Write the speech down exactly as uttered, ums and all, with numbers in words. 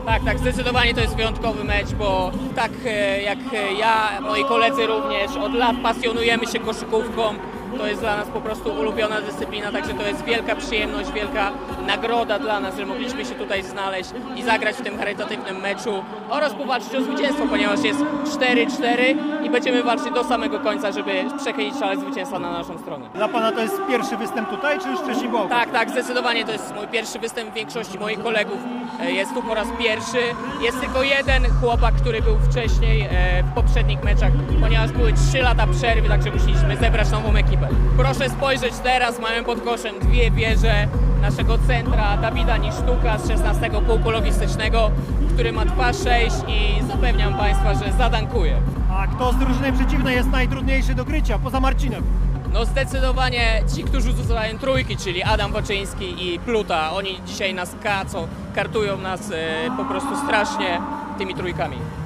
Tak, tak, zdecydowanie to jest wyjątkowy mecz, bo tak jak ja, moi koledzy również, od lat pasjonujemy się koszykówką. To jest dla nas po prostu ulubiona dyscyplina, także to jest wielka przyjemność, wielka nagroda dla nas, że mogliśmy się tutaj znaleźć i zagrać w tym charytatywnym meczu oraz powalczyć o zwycięstwo, ponieważ jest cztery cztery i będziemy walczyć do samego końca, żeby przechylić szale zwycięstwa na naszą stronę. Dla Pana to jest pierwszy występ tutaj, czy już wcześniej było? Tak, tak, zdecydowanie to jest mój pierwszy występ. Większości moich kolegów jest tu po raz pierwszy. Jest tylko jeden chłopak, który był wcześniej w poprzednich meczach, ponieważ były trzy lata przerwy, także musieliśmy zebrać nową ekipę. Proszę spojrzeć teraz, mamy pod koszem dwie wieże naszego centra Dawida Nisztuka z szesnastego pułku logistycznego, który ma dwa sześć i zapewniam Państwa, że zadankuje. A kto z drużyny przeciwnej jest najtrudniejszy do grycia, poza Marcinem? No zdecydowanie ci, którzy rzucają trójki, czyli Adam Waczyński i Pluta. Oni dzisiaj nas kacą, kartują nas e, po prostu strasznie tymi trójkami.